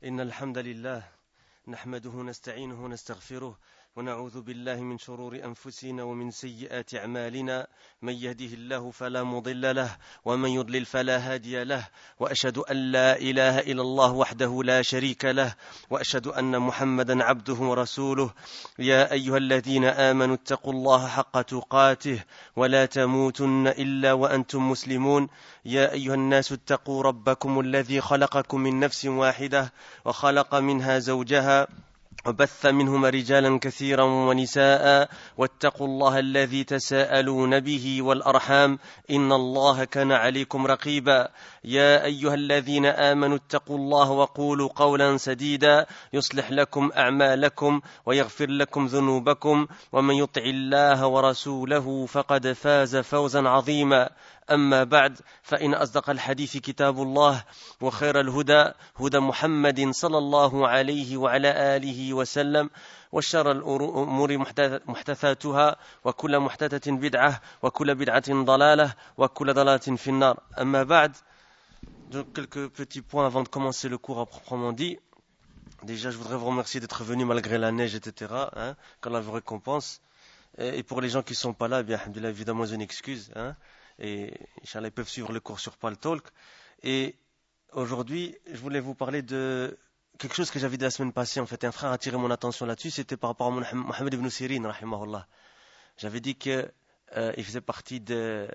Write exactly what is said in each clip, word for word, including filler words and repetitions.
إن الحمد لله نحمده ونستعينه ونستغفره ونعوذ بالله من شرور أنفسنا ومن سيئات أعمالنا من يهده الله فلا مضل له ومن يضلل فلا هادي له وأشهد أن لا إله إلا الله وحده لا شريك له وأشهد أن محمدا عبده ورسوله يا أيها الذين آمنوا اتقوا الله حق تقاته ولا تموتن إلا وأنتم مسلمون يا أيها الناس اتقوا ربكم الذي خلقكم من نفس واحدة وخلق منها زوجها وبث منهما رجالا كثيرا ونساء واتقوا الله الذي تساءلون به والأرحام إن الله كان عليكم رقيبا يا أيها الذين آمنوا اتقوا الله وقولوا قولا سديدا يصلح لكم أعمالكم ويغفر لكم ذنوبكم ومن يطع الله ورسوله فقد فاز فوزا عظيما أما بعد فإن أصدق الحديث كتاب الله وخير الهدى هدى محمد صلى الله عليه وعلى آله وسلم وشر الأمور محدثاتها وكل محدثة بدعة وكل بدعة ضلالة وكل ضلالة في النار أما بعد. Donc, quelques petits points avant de commencer le cours à proprement dit. Déjà, je voudrais vous remercier d'être venus malgré la neige, et cetera. Hein, qu'Allah vous récompense. Et pour les gens qui ne sont pas là, eh bien, alhamdoulilah, évidemment, j'ai une excuse. Hein, et Inch'Allah, ils peuvent suivre le cours sur Paltalk. Et aujourd'hui, je voulais vous parler de quelque chose que j'avais dit la semaine passée. En fait, un frère a attiré mon attention là-dessus. C'était par rapport à Mohammed ibn Sirin, rahimahullah. J'avais dit qu'il euh, faisait partie de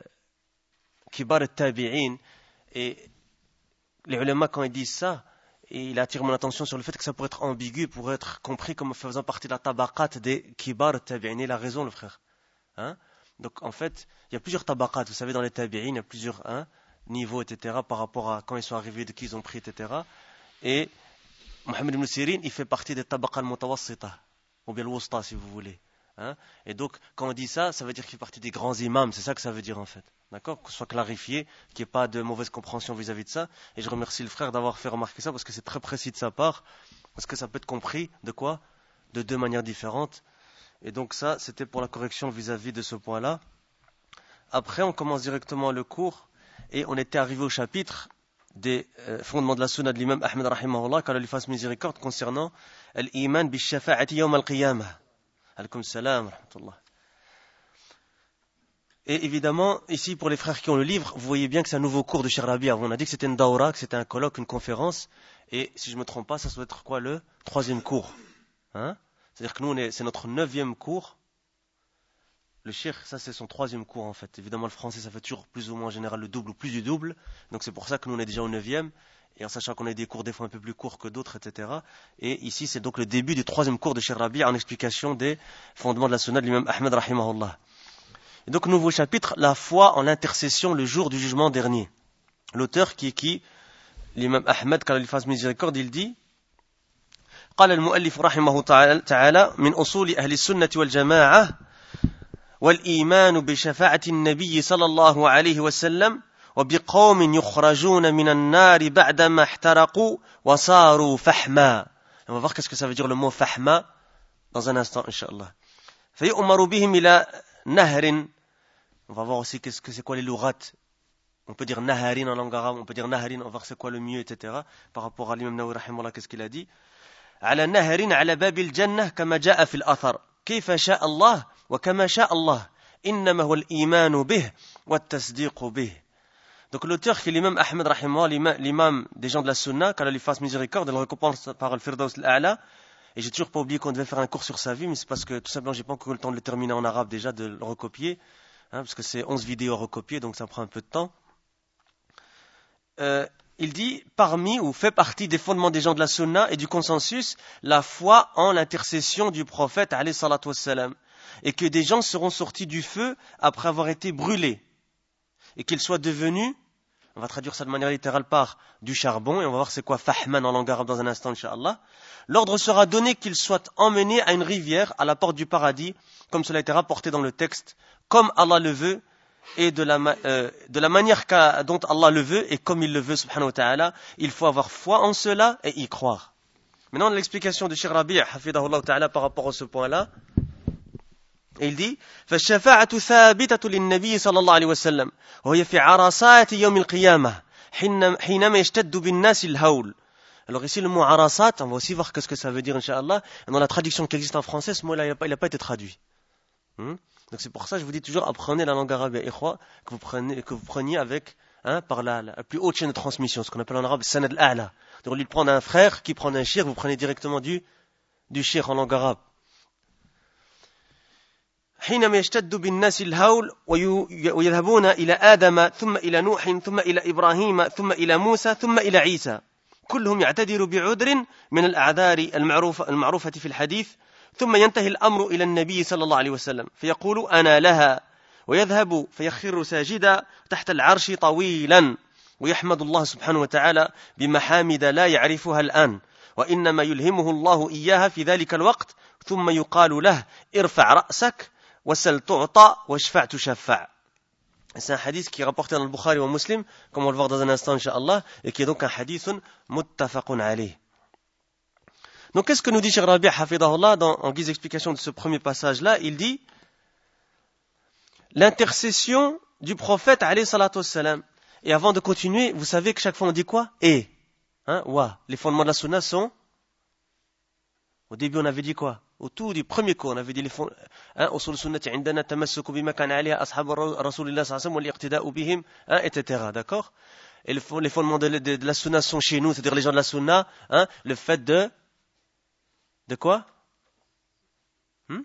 Kibar al-Tabi'in. Et les ulama, quand ils disent ça, et il attire mon attention sur le fait que ça pourrait être ambigu, pourrait être compris comme faisant partie de la tabaqat des kibar tabi'in. Il a raison, le frère. Hein? Donc, en fait, il y a plusieurs tabaqat. Vous savez, dans les tabi'in, il y a plusieurs hein, niveaux, et cetera, par rapport à quand ils sont arrivés, de qui ils ont pris, et cetera. Et Mohammed ibn Sirin, il fait partie des tabaqat al-mutawassita, ou bien al-wusta, si vous voulez. Hein? Et donc, quand on dit ça, ça veut dire qu'il fait partie des grands imams. C'est ça que ça veut dire, en fait. D'accord ? Que ce soit clarifié, qu'il n'y ait pas de mauvaise compréhension vis-à-vis de ça. Et je remercie le frère d'avoir fait remarquer ça parce que c'est très précis de sa part. Parce que ça peut être compris de quoi ? De deux manières différentes. Et donc ça, c'était pour la correction vis-à-vis de ce point-là. Après, on commence directement le cours. Et on était arrivé au chapitre des euh, fondements de la sunna de l'imam Ahmed rahimahullah, qu'Allah lui fasse miséricorde, concernant l'iman bi-shafa'ati yawm al-qiyamah. Alaykoum salam rahmatullah. Et évidemment, ici, pour les frères qui ont le livre, vous voyez bien que c'est un nouveau cours de Cheikh Rabi'. On a dit que c'était une daura, que c'était un colloque, une conférence. Et si je ne me trompe pas, ça doit être quoi, le troisième cours. Hein? C'est-à-dire que nous, on est, c'est notre neuvième cours. Le Cheikh, ça c'est son troisième cours en fait. Évidemment, le français, ça fait toujours plus ou moins en général le double ou plus du double. Donc c'est pour ça que nous, on est déjà au neuvième. Et en sachant qu'on a des cours des fois un peu plus courts que d'autres, et cetera. Et ici, c'est donc le début du troisième cours de Cheikh Rabi' en explication des fondements de la sunna de l'imam Ahmed rahimahullah. Et donc, nouveau chapitre, la foi en l'intercession le jour du jugement dernier. L'auteur qui est qui? L'imam Ahmed, quand il fasse miséricorde, il dit قال المؤلف رحمه تعالى من أصول أهل السنة والجماعة والإيمان بشفاعة النبي صلى الله عليه وسلم وبقوم يخرجون من النار بعدما احترقوا وصاروا فحما. On va voir qu'est-ce que ça veut dire le mot fahma dans un instant, Inch'Allah. فيؤمر بهم إلى نهر. On va voir aussi qu'est-ce que c'est quoi les lourat. On peut dire naharin en langue arabe, on peut dire naharin, on va voir c'est quoi le mieux, et cetera. Par rapport à l'imam Nawawi rahimahullah, qu'est-ce qu'il a dit? على نهر على باب الجنة كما جاء في الأثر كيف شاء الله وكما شاء الله إنما هو الإيمان به والتصديق به. Donc l'auteur qui est l'imam Ahmed rahimahullah, l'imam des gens de la sunna, qu'Allah lui fasse miséricorde, il le récompense par le Firdaus al-A'la. Et j'ai toujours pas oublié qu'on devait faire un cours sur sa vie, mais c'est parce que tout simplement j'ai pas encore eu le temps de le terminer en arabe déjà, de le recopier. Hein, parce que c'est onze vidéos à recopier, donc ça prend un peu de temps. Euh, il dit, parmi ou fait partie des fondements des gens de la sunna et du consensus, la foi en l'intercession du prophète, alayhi salatu wassalam, et que des gens seront sortis du feu après avoir été brûlés, et qu'ils soient devenus, on va traduire ça de manière littérale par du charbon, et on va voir c'est quoi fahman en langue arabe dans un instant, Inch'Allah. L'ordre sera donné qu'ils soient emmenés à une rivière, à la porte du paradis, comme cela a été rapporté dans le texte, comme Allah le veut, et de la, euh, de la manière dont Allah le veut, et comme il le veut, subhanahu wa ta'ala, il faut avoir foi en cela et y croire. Maintenant, l'explication de Cheikh Rabi' hafidahullah ta'ala par rapport à ce point-là, il dit, فَالشَّفَاعَةُ ثَابِتَةُ لِلنَّبِيِّ صلى الله عليه وسلم وهي في عرصات يوم القيامة حينما يشتد بالناس الهول Alors ici, le mot arasat, on va aussi voir ce que ça veut dire, Inch'Allah. Dans la traduction qui existe en français, ce mot-là, il n'a pas, pas été traduit. Hmm? Donc c'est pour ça que je vous dis toujours, apprenez la langue arabe, que vous preniez, que vous preniez avec, hein, par la, la plus haute chaîne de transmission, ce qu'on appelle en arabe sanad al-a'la. Donc au lieu de prendre un frère qui prend un shir, vous prenez directement du, du shir en langue arabe. حينما يشتد بالناس الهول ويذهبون إلى آدم ثم إلى نوح ثم إلى إبراهيم ثم إلى موسى ثم إلى عيسى كلهم يعتذر بعذر من الأعذار المعروفة, المعروفة في الحديث ثم ينتهي الأمر إلى النبي صلى الله عليه وسلم فيقول أنا لها ويذهب فيخر ساجدا تحت العرش طويلا ويحمد الله سبحانه وتعالى بمحامد لا يعرفها الآن وإنما يلهمه الله إياها في ذلك الوقت ثم يقال له ارفع رأسك وسل تعطى واشفع تشفع. C'est un hadith qui est rapporté dans le Bukhari ou Muslim, comme on va le voir dans un instant, Inch'Allah, et qui est donc un hadith muttafaqun alayh. Donc, qu'est-ce que nous dit Cheikh Rabi' Hafidahullah dans, en guise d'explication de ce premier passage-là? Il dit l'intercession du prophète alayhi salatu wassalam. Et avant de continuer, vous savez que chaque fois on dit quoi? Et. Hein? Wa. Les fondements de la sunna sont. Au début, on avait dit quoi? Au tout du premier cours, on avait dit les fonds. Hein? Usul sunnati indana tamassuku bima kana alayha ashab rasulillah sallallahu alayhi wa sallam wal iqtida'u bihim, hein, et cetera. D'accord? Et les fondements de, de, de la sunna sont chez nous, c'est-à-dire les gens de la sunna, hein, le fait de. De quoi? hmm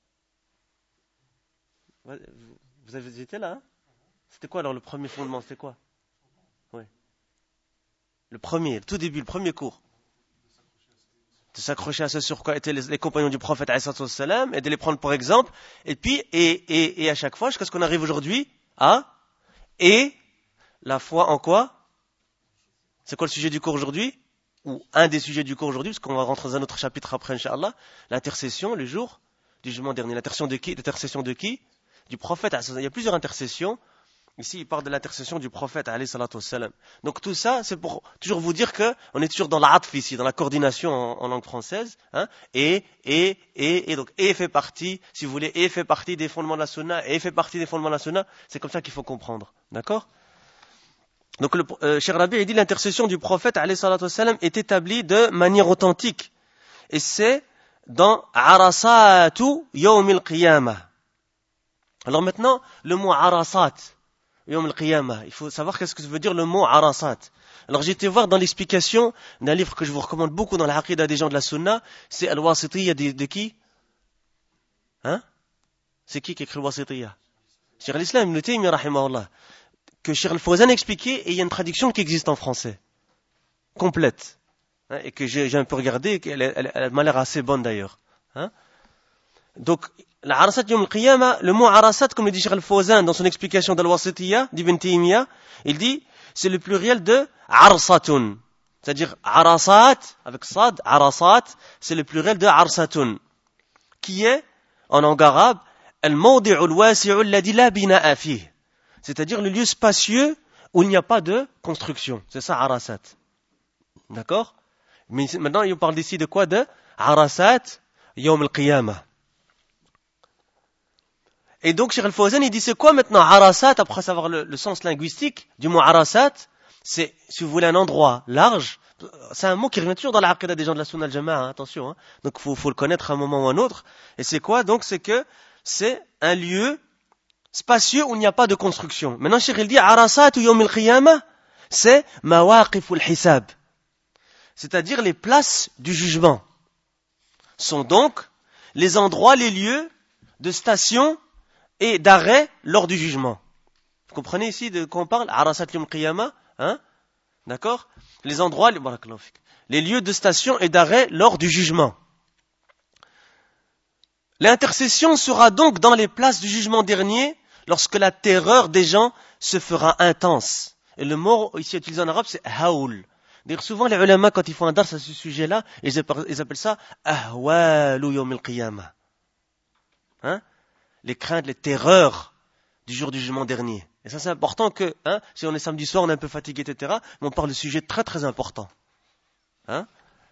Vous avez été là, hein? C'était quoi alors le premier fondement? C'était quoi? Oui. Le premier, le tout début, le premier cours. De s'accrocher à ce sur quoi étaient les, les compagnons du prophète alayhi salatu wassalam, et de les prendre pour exemple, et puis, et, et, et à chaque fois, jusqu'à ce qu'on arrive aujourd'hui, à, et, la foi en quoi? C'est quoi le sujet du cours aujourd'hui? Ou un des sujets du cours aujourd'hui, parce qu'on va rentrer dans un autre chapitre après, Inch'Allah, l'intercession, le jour du jugement dernier. L'intercession de qui? L'intercession de qui? Du prophète. Il y a plusieurs intercessions. Ici, il parle de l'intercession du prophète, alayhi salatu wassalam. Donc tout ça, c'est pour toujours vous dire que on est toujours dans l'atf ici, dans la coordination en, en langue française. Hein, et, et, et, et donc, et fait partie, si vous voulez, et fait partie des fondements de la sunna, et fait partie des fondements de la sunna. C'est comme ça qu'il faut comprendre. D'accord? Donc, le euh, Cheikh Rabi' il dit l'intercession du prophète, alayhi salatu wassalam, est établie de manière authentique. Et c'est dans Arasatu Yawm al-Qiyamah. Alors maintenant, le mot Arasat, Yawm al-Qiyamah, il faut savoir qu'est-ce que veut dire le mot Arasat. Alors j'ai été voir dans l'explication d'un livre que je vous recommande beaucoup dans la Aqida des gens de la Sunna, c'est Al-Wasitiyya de, de qui? Hein? C'est qui qui écrit Al-Wasitiyya? Cheikh al-Islam Ibn Taymiyyah rahimahullah. Que Cheikh Al-Fawzan a expliqué, et il y a une traduction qui existe en français, complète, hein, et que j'ai, j'ai un peu regardé, et elle, elle, elle m'a l'air assez bonne d'ailleurs. Hein. Donc, la Arasat Yawm al-Qiyamah, le mot Arasat, comme le dit Cheikh Al-Fawzan dans son explication d'Al-Wasitiyya, d'Ibn Taymiyyah, il dit, c'est le pluriel de Arsatun. C'est-à-dire, Arasat, avec Sad, Arasat, c'est le pluriel de Arsatun, qui est, en langue arabe, Al-Mawdi'u al-Wasi'u alladhi la bina'a fihi. C'est-à-dire le lieu spacieux où il n'y a pas de construction. C'est ça, Arasat. D'accord? Mais maintenant, il parle ici de quoi? De Arasat Yawm al-Qiyamah. Et donc, Cheikh Al-Fawzan, il dit, c'est quoi maintenant Arasat, après savoir le, le sens linguistique du mot Arasat? C'est, si vous voulez, un endroit large. C'est un mot qui revient toujours dans la aqida des gens de la Sunna al-Jama'a, hein, attention. Hein. Donc, il faut, faut le connaître à un moment ou à un autre. Et c'est quoi? Donc, c'est que c'est un lieu spacieux où il n'y a pas de construction. Maintenant, Cheikh il dit Arasat ou Yawm al-Qiyamah, c'est Mawaqif al-Hisab. C'est-à-dire les places du jugement. Sont donc les endroits, les lieux de station et d'arrêt lors du jugement. Vous comprenez ici de quoi on parle? Arasat Yawm al-Qiyamah, hein? D'accord? Les endroits, les, les lieux de station et d'arrêt lors du jugement. L'intercession sera donc dans les places du jugement dernier lorsque la terreur des gens se fera intense. Et le mot ici utilisé en arabe, c'est haoul. D'ailleurs, souvent, les ulama, quand ils font un dars à ce sujet-là, ils appellent ça ahwalu yawm al-qiyamah. Hein? Les craintes, les terreurs du jour du jugement dernier. Et ça, c'est important que, hein, si on est samedi soir, on est un peu fatigué, et cetera, mais on parle de sujets très très importants. Hein?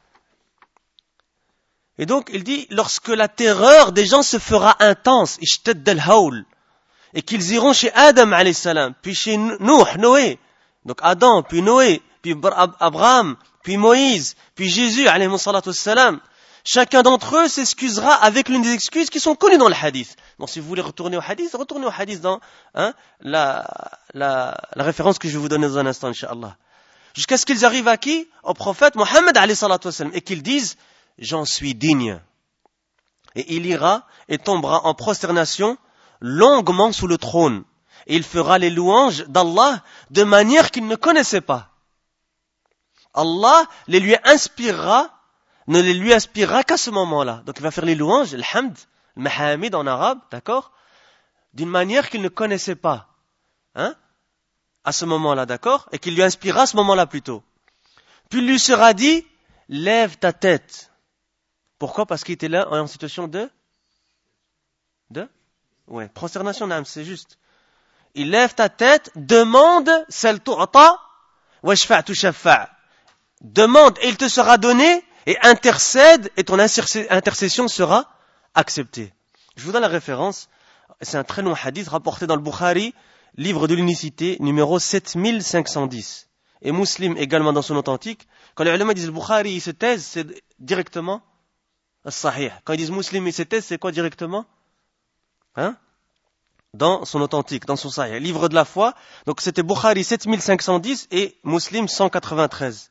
Et donc, il dit, lorsque la terreur des gens se fera intense, ishtadd al-hawl, et qu'ils iront chez Adam alayhi salam, puis chez Nuh, Noé, Donc Adam, puis Noé, puis Abraham, puis Moïse, puis Jésus, alayhi salatu wassalam, chacun d'entre eux s'excusera avec l'une des excuses qui sont connues dans le hadith. Donc si vous voulez retourner au hadith, retournez au hadith dans hein, la, la, la référence que je vais vous donner dans un instant, incha'Allah. Jusqu'à ce qu'ils arrivent à qui? Au prophète Mohammed alayhi salatu wassalam, et qu'ils disent « J'en suis digne ». Et il ira et tombera en prosternation longuement sous le trône. Et il fera les louanges d'Allah de manière qu'il ne connaissait pas. Allah les lui inspirera, ne les lui inspirera qu'à ce moment-là. Donc il va faire les louanges, le hamd, le mahamid en arabe, d'accord, d'une manière qu'il ne connaissait pas, hein, à ce moment-là, d'accord, et qu'il lui inspirera à ce moment-là plutôt. Puis il lui sera dit, lève ta tête. Pourquoi? Parce qu'il était là en situation de, de, ouais, prosternation, c'est juste. Il lève ta tête, demande, sal tu'ta, washfa' tushaffa'. Demande et il te sera donné, et intercède et ton intercession sera acceptée. Je vous donne la référence. C'est un très long hadith rapporté dans le Bukhari, livre de l'unicité, numéro sept mille cinq cent dix. Et Muslim également dans son authentique. Quand les ulama disent le Bukhari, ils se taisent, c'est directement as-sahih. Quand ils disent Muslim, ils se taisent, c'est quoi directement? Hein? Dans son authentique, dans son sahih. Livre de la foi. Donc c'était Bukhari sept mille cinq cent dix et Muslim cent quatre-vingt-treize.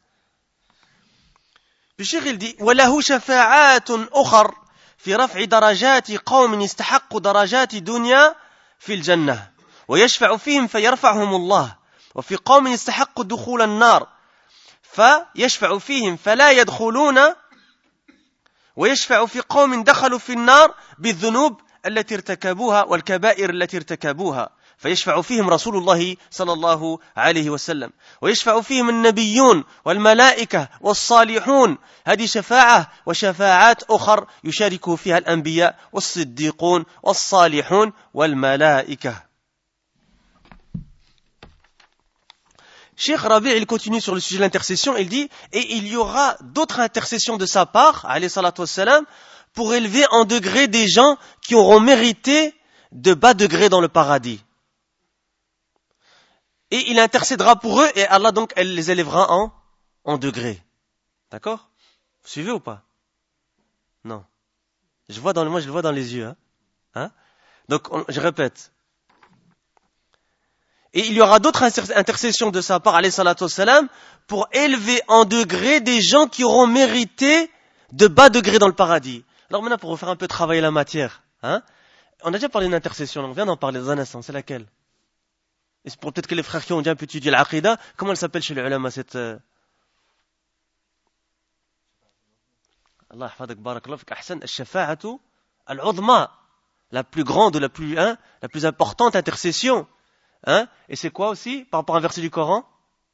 Puis Cheikh il dit وله شفاعات أخر في رفع درجات قوم يستحقوا درجات دنيا في الجنة ويشفع فيهم فيرفعهم الله وفي قوم يستحقوا دخول النار فيشفع فيهم فلا يدخلون ويشفع في قوم دخلوا في النار بالذنوب التي ارتكبوها والكبائر التي ارتكبوها فيشفع فيهم رسول الله صلى الله عليه وسلم ويشفع فيهم النبيون والملائكة والصالحون هذه شفاعة وشفاعات أخر يشارك فيها الأنبياء والصديقون والصالحون والملائكة. Cheikh Rabi' il continue sur le sujet de l'intercession, il dit et il y aura d'autres intercessions de sa part alayhi salatu wassalam pour élever en degré des gens qui auront mérité de bas degrés dans le paradis. Et il intercédera pour eux et Allah donc elle les élèvera en, en degrés. D'accord? Vous suivez ou pas? Non. Je vois dans le, moi je le vois dans les yeux. Hein? Hein? Donc on, je répète. Et il y aura d'autres intercessions de sa part, alayhi salatu wassalam, pour élever en degrés des gens qui auront mérité de bas degrés dans le paradis. Alors maintenant pour refaire un peu travailler la matière. Hein? On a déjà parlé d'une intercession, on vient d'en parler dans un instant, c'est laquelle? Et c'est pour peut-être que les frères qui ont déjà un peu étudié l'aqida, comment elle s'appelle chez les ulama cette... Euh... Allah hafadek barakallah fik ahsan, al-shafa'atu al-udma, la plus grande ou la plus, hein, la plus importante intercession. Hein? Et c'est quoi aussi, par rapport à un verset du Coran?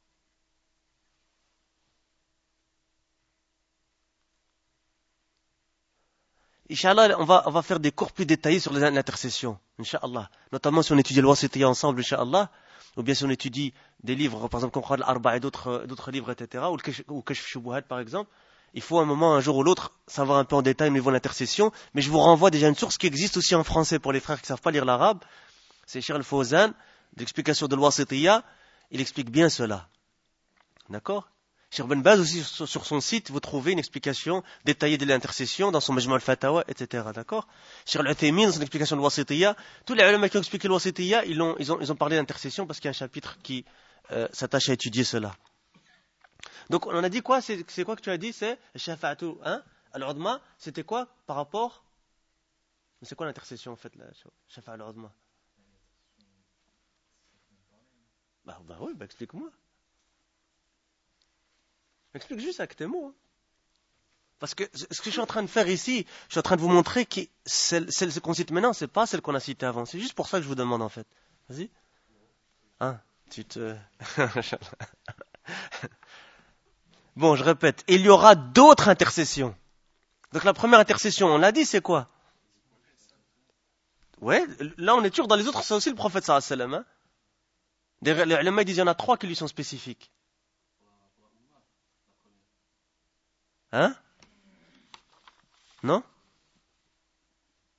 Inch'Allah, on va, on va faire des cours plus détaillés sur l'intercession. Inch'Allah. Notamment si on étudie le Wasitiyya ensemble, Inch'Allah. Ou bien si on étudie des livres, par exemple, comme Qur'an al-Arba' et d'autres, d'autres livres, et cetera. Ou le Kashf Shubuhat, par exemple. Il faut un moment, un jour ou l'autre, savoir un peu en détail au niveau de l'intercession. Mais je vous renvoie déjà à une source qui existe aussi en français pour les frères qui ne savent pas lire l'arabe. C'est Cheikh al-Fawzan, d'explication de l'Wasitiyya. Il explique bien cela. D'accord? Cheikh Ben Baz aussi, sur son site, vous trouvez une explication détaillée de l'intercession dans son Majma' al-Fatawa, et cetera. D'accord? Cheikh Al-Uthaymin, dans son explication de l'Wasitiyya, tous les ulama qui ont expliqué l'Wasitiyya, ils ont, ils ont, ils ont parlé d'intercession parce qu'il y a un chapitre qui euh, s'attache à étudier cela. Donc, on a dit quoi? C'est, c'est quoi que tu as dit? C'est Shafa'atu, hein? Al-Udma, c'était quoi par rapport? C'est quoi l'intercession en fait, la Shafa'a al-Udma? Bah, bah oui, bah explique-moi. Explique juste avec tes mots. Hein. Parce que ce que je suis en train de faire ici, je suis en train de vous montrer que celle, celle qu'on cite maintenant, c'est pas celle qu'on a citée avant. C'est juste pour ça que je vous demande en fait. Vas-y. Hein, tu te... Bon, je répète. Il y aura d'autres intercessions. Donc la première intercession, on l'a dit, c'est quoi? Ouais, là on est toujours dans les autres, c'est aussi le prophète sallallahu alayhi wa sallam. Hein. Les ulama disent qu'il y en a trois qui lui sont spécifiques. Hein? Non?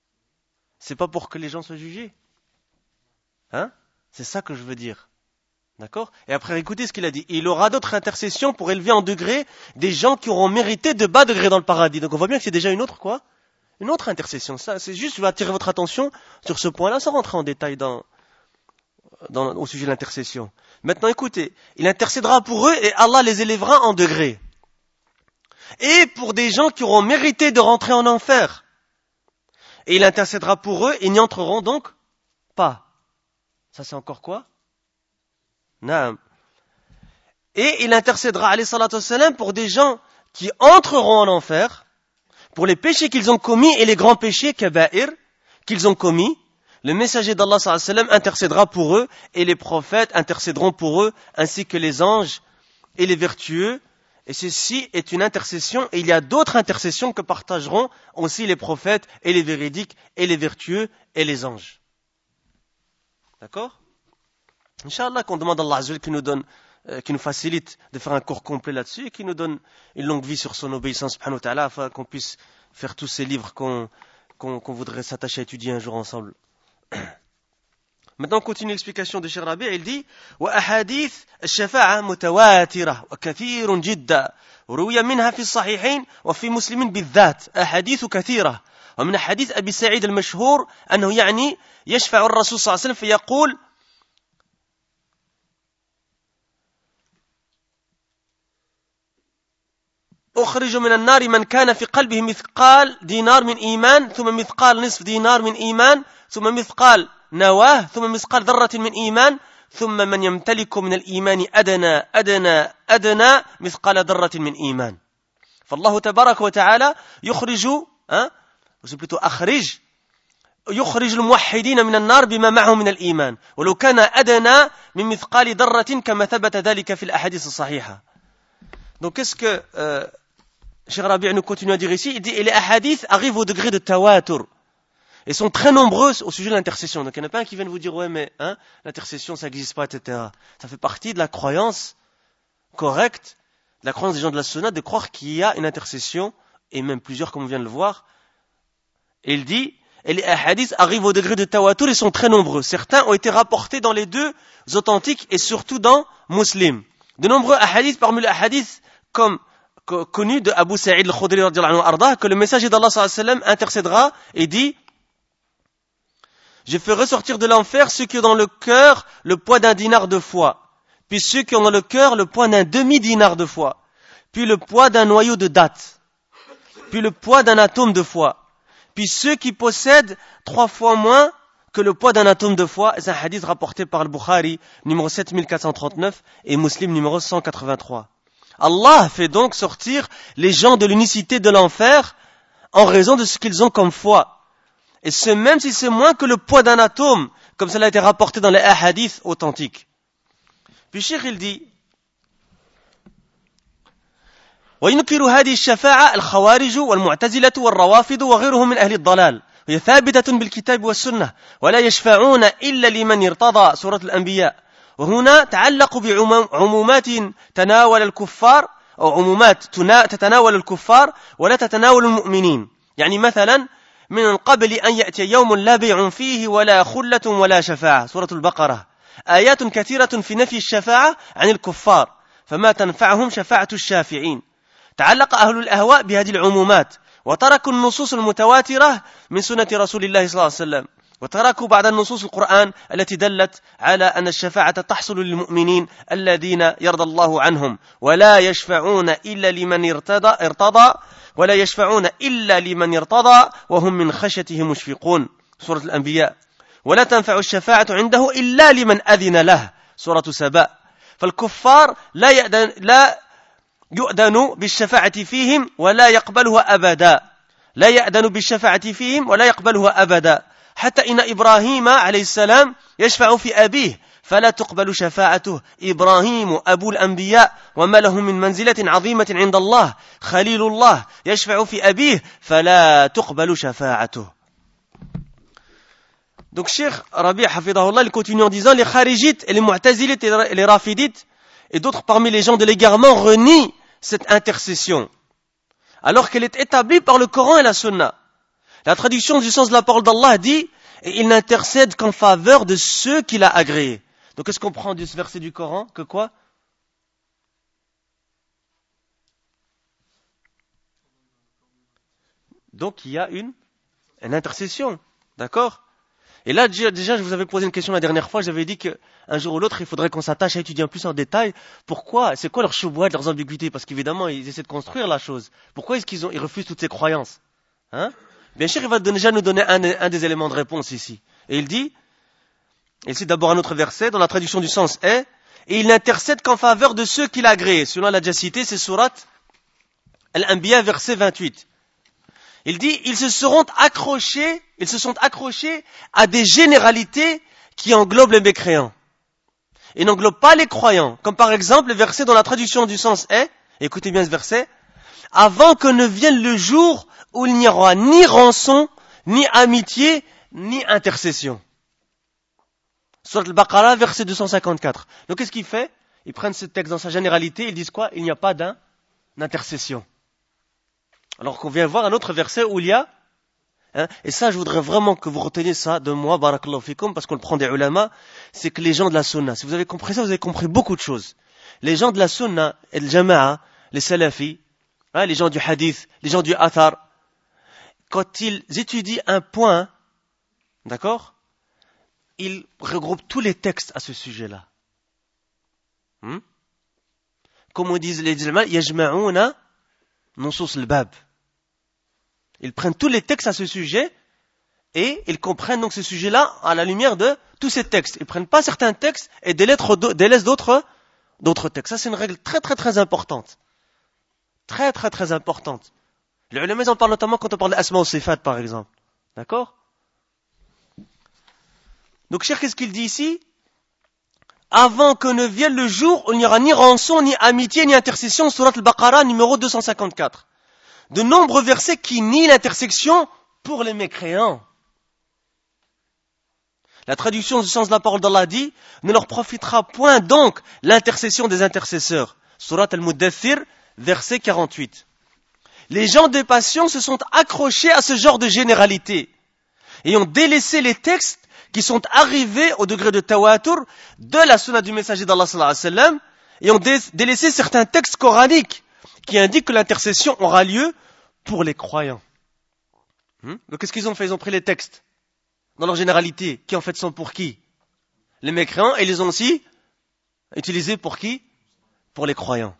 C'est pas pour que les gens soient jugés. Hein? C'est ça que je veux dire. D'accord? Et après, écoutez ce qu'il a dit. Il aura d'autres intercessions pour élever en degré des gens qui auront mérité de bas degré dans le paradis. Donc on voit bien que c'est déjà une autre quoi? Une autre intercession. Ça, c'est juste, je vais attirer votre attention sur ce point-là sans rentrer en détail dans, dans, au sujet de l'intercession. Maintenant, écoutez. Il intercédera pour eux et Allah les élèvera en degré. Et pour des gens qui auront mérité de rentrer en enfer. Et il intercédera pour eux et n'y entreront donc pas. Ça, c'est encore quoi? Naam. Et il intercédera, alayhi salatu wassalam, pour des gens qui entreront en enfer, pour les péchés qu'ils ont commis et les grands péchés, kaba'ir, qu'ils ont commis. Le messager d'Allah sallallahu alayhi wa sallam intercédera pour eux et les prophètes intercéderont pour eux, ainsi que les anges et les vertueux. Et ceci est une intercession, et il y a d'autres intercessions que partageront aussi les prophètes et les véridiques et les vertueux et les anges. D'accord? Inch'Allah, qu'on demande à Allah Azza wa Jalla qui nous donne, euh, qui nous facilite de faire un cours complet là-dessus et qui nous donne une longue vie sur son obéissance, subhanahu wa ta'ala, afin qu'on puisse faire tous ces livres qu'on, qu'on, qu'on voudrait s'attacher à étudier un jour ensemble. Maintenant, on continue l'explication de Cheikh Rabi'. Il dit وأحاديث الشفاعة متواترة وكثير جدا وروي منها في الصحيحين وفي مسلم بالذات أحاديث كثيرة ومن حديث أبي سعيد المشهور أنه يعني يشفع الرسول صلى الله عليه وسلم فيقول أخرج من النار من كان في قلبه مثقال دينار من إيمان ثم مثقال نصف دينار من إيمان ثم مثقال نواه ثم مثقال ذرة من إيمان ثم من يمتلك من الإيمان أدنى أدنى أدنى مثقال ذرة من إيمان فالله تبارك وتعالى يخرج أه؟ أخرج يخرج الموحدين من النار بما معه من الإيمان ولو كان أدنى من مثقال ذرة كما ثبت ذلك في الأحاديث الصحيحة. Donc qu'est-ce que euh, Cheikh Rabi' nous continue à dire ici? Il dit et les hadiths arrivent au degré de tawatur et sont très nombreux au sujet de l'intercession. Donc il n'y en a pas un qui vient vous dire ouais mais hein, l'intercession ça n'existe pas, et cetera. Ça fait partie de la croyance correcte, de la croyance des gens de la sunna, de croire qu'il y a une intercession, et même plusieurs comme on vient de le voir. Et il dit et les hadiths arrivent au degré de tawatur et sont très nombreux. Certains ont été rapportés dans les deux authentiques et surtout dans Muslim. De nombreux hadiths, parmi les hadiths comme connu de Abu Sa'id al-Khudri radhiyallahu anhu que le messager d'Allah sallallahu alayhi wa sallam intercédera et dit je fais ressortir de l'enfer ceux qui ont dans le cœur le poids d'un dinar de foi, puis ceux qui ont dans le cœur le poids d'un demi-dinar de foi, puis le poids d'un noyau de date, puis le poids d'un atome de foi, puis ceux qui possèdent trois fois moins que le poids d'un atome de foi. C'est un hadith rapporté par le Bukhari numéro sept mille quatre cent trente-neuf et Muslim numéro cent quatre-vingt-trois. Allah fait donc sortir les gens de l'unicité de l'enfer en raison de ce qu'ils ont comme foi. Et ce même si c'est moins que le poids d'un atome, comme cela a été rapporté dans les hadiths authentiques. Puis Cheikh il dit وينكر هذه الشفاعة الخوارج والمعتزلة والروافض وغيرهم من أهل الضلال وهي ثابتة بالكتاب والسنة ولا يشفعون إلا لمن ارتضى سورة الأنبياء. وهنا تعلق بعمومات تناول الكفار أو عمومات تتناول الكفار ولا تتناول المؤمنين. يعني مثلا من قبل أن يأتي يوم لا بيع فيه ولا خلة ولا شفاعة سورة البقرة. آيات كثيرة في نفي الشفاعة عن الكفار فما تنفعهم شفاعة الشافعين. تعلق أهل الأهواء بهذه العمومات وتركوا النصوص المتواترة من سنة رسول الله صلى الله عليه وسلم وتركوا بعض النصوص القرآن التي دلت على أن الشفاعة تحصل للمؤمنين الذين يرضى الله عنهم ولا يشفعون إلا لمن ارتضى ارتضى ولا يشفعون إلا لمن ارتضى وهم من خشيته مشفقون سورة الأنبياء. ولا تنفع الشفاعة عنده إلا لمن أذن له سورة سبأ. فالكفار لا يأذن لا يؤذن بالشفاعة فيهم ولا يقبلها أبدا لا يأذن بالشفاعة فيهم ولا يقبلها أبدا حتى إن إبراهيم عليه السلام يشفع في أبيه فلا تقبل شفاعته. إبراهيم أبو الأنبياء وما له من منزلة عظيمة عند الله خليل الله يشفع في أبيه فلا تقبل شفاعته. Donc Cheikh Rabi' hafidahullah il continue en disant les kharijites et les mu'tazilites et les rafidites et d'autres parmi les gens de l'égarement renient cette intercession alors qu'elle est établie par le Coran et la Sunna. La traduction du sens de la parole d'Allah dit et il n'intercède qu'en faveur de ceux qu'il a agréés. Donc qu'est-ce qu'on prend de ce verset du Coran? Que quoi? Donc il y a une, une intercession. D'accord? Et là, déjà, je vous avais posé une question la dernière fois. J'avais dit qu'un jour ou l'autre, il faudrait qu'on s'attache à étudier en plus en détail. Pourquoi? C'est quoi leur choubouat, leurs ambiguïtés? Parce qu'évidemment, ils essaient de construire la chose. Pourquoi est-ce qu'ils ont, ils refusent toutes ces croyances? Hein? Bien sûr, il va déjà nous donner un, un des éléments de réponse ici. Et il dit, il cite d'abord un autre verset, dont la traduction du sens est, et il n'intercède qu'en faveur de ceux qu'il a agréés. Selon la déjà cité, c'est Surat Al-Anbiya, verset vingt-huit. Il dit, ils se seront accrochés, ils se sont accrochés à des généralités qui englobent les mécréants. Et n'englobent pas les croyants. Comme par exemple, le verset dont la traduction du sens est, écoutez bien ce verset, avant que ne vienne le jour où il n'y aura ni rançon, ni amitié, ni intercession. Surat Al-Baqarah, verset deux cent cinquante-quatre. Donc qu'est-ce qu'il fait? Ils prennent ce texte dans sa généralité, ils disent quoi? Il n'y a pas d'intercession. Alors qu'on vient voir un autre verset où il y a, hein, et ça je voudrais vraiment que vous reteniez ça de moi, barakallahu fikum, parce qu'on le prend des ulama, c'est que les gens de la sunna, si vous avez compris ça, vous avez compris beaucoup de choses. Les gens de la sunna et le jama'a, les salafis, hein, les gens du hadith, les gens du athar, quand ils étudient un point, d'accord, ils regroupent tous les textes à ce sujet-là. Hmm? Comme on dit les ulama, yajma'una nusus al-bab. Ils prennent tous les textes à ce sujet et ils comprennent donc ce sujet-là à la lumière de tous ces textes. Ils ne prennent pas certains textes et délaissent d'autres, d'autres textes. Ça, c'est une règle très très très importante. Très très très importante. Les ulama, on parle notamment quand on parle d'asma ou sifat, par exemple. D'accord? Donc, cher, qu'est-ce qu'il dit ici? Avant que ne vienne le jour où il n'y aura ni rançon, ni amitié, ni intercession, Surat Al-Baqarah, numéro deux cent cinquante-quatre. De nombreux versets qui nient l'intersection pour les mécréants. La traduction du sens de la parole d'Allah dit, ne leur profitera point donc l'intercession des intercesseurs. Surat Al-Muddathir, verset quarante-huit. Les gens des passions se sont accrochés à ce genre de généralité et ont délaissé les textes qui sont arrivés au degré de tawatur de la sunna du messager d'Allah sallallahu alayhi wa sallam et ont délaissé certains textes coraniques qui indiquent que l'intercession aura lieu pour les croyants. Hmm? Donc qu'est-ce qu'ils ont fait? Ils ont pris les textes dans leur généralité, qui en fait sont pour qui? Les mécréants, et ils les ont aussi utilisés pour qui? Pour les croyants.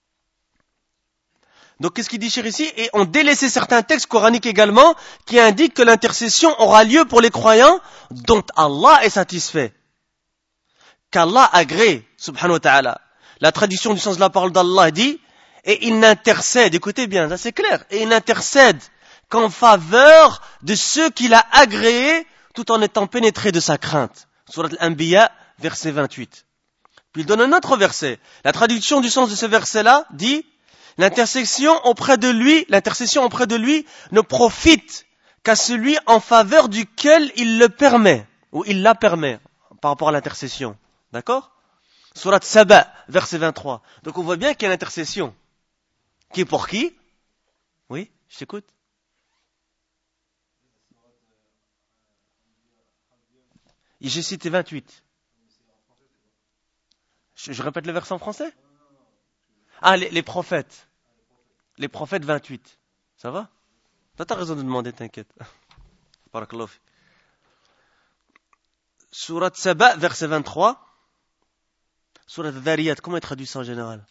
Donc qu'est-ce qu'il dit cher ici? Et ont délaissé certains textes coraniques également qui indiquent que l'intercession aura lieu pour les croyants dont Allah est satisfait. Qu'Allah agrée, subhanahu wa ta'ala. La traduction du sens de la parole d'Allah dit, et il n'intercède, écoutez bien, ça c'est clair, et il n'intercède qu'en faveur de ceux qu'il a agréés tout en étant pénétré de sa crainte. Surat Al-Anbiya, verset vingt-huit. Puis il donne un autre verset. La traduction du sens de ce verset-là dit, l'intercession auprès de lui, l'intercession auprès de lui ne profite qu'à celui en faveur duquel il le permet, ou il la permet, par rapport à l'intercession. D'accord? Surat Saba, verset vingt-trois. Donc on voit bien qu'il y a l'intercession. Qui est pour qui? Oui, je t'écoute. J'ai cité vingt-huit. Je, je répète le verset en français? Ah, les, les prophètes. Les prophètes vingt-huit. Ça va? Toi, t'as raison de demander, t'inquiète. Barakallahu fi. Surat Saba, verset vingt-trois. Surat Dhariyat, comment est traduit ça en général?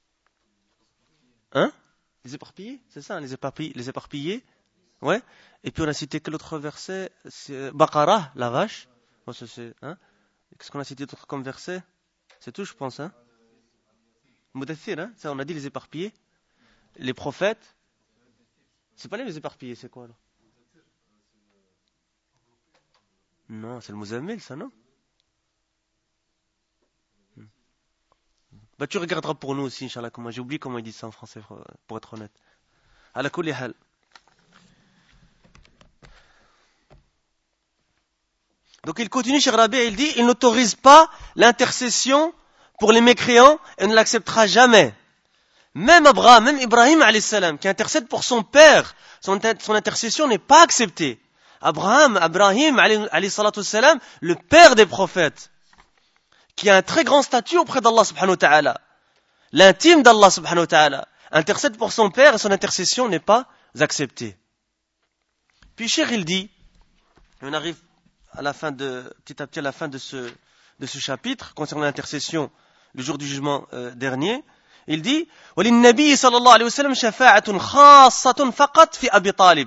Hein? Les éparpillés? C'est ça, les éparpillés? Les éparpillés? Ouais. Et puis on a cité quel autre verset? C'est Baqarah, la vache. Oh, ça, c'est, hein? Qu'est-ce qu'on a cité d'autre comme verset? C'est tout, je pense, hein? Mudathir, hein? Ça, on a dit les éparpillés. Les prophètes. C'est pas les éparpillés, c'est quoi, alors? Non, c'est le Muzammil, ça, non? Bah, tu regarderas pour nous aussi, Inch'Allah, comment j'ai oublié comment il dit ça en français, pour être honnête. Ala kulli hal. Donc il continue, Cheikh Rabi, il dit, il n'autorise pas l'intercession pour les mécréants et ne l'acceptera jamais. Même Abraham, même Ibrahim, alayhi salam, qui intercède pour son père, son, son intercession n'est pas acceptée. Abraham, Ibrahim, alayhi salatu salam, le père des prophètes, qui a un très grand statut auprès d'Allah subhanahu wa ta'ala, l'intime d'Allah subhanahu wa ta'ala, intercède pour son père et son intercession n'est pas acceptée. Puis Cheikh il dit, et on arrive à la fin de, petit à petit à la fin de ce, de ce chapitre concernant l'intercession le jour du jugement euh, dernier, il dit وَلِلنَّبِيِّ صلى الله عليه وسلم شفاعة خاصة فقط في أبي طالب.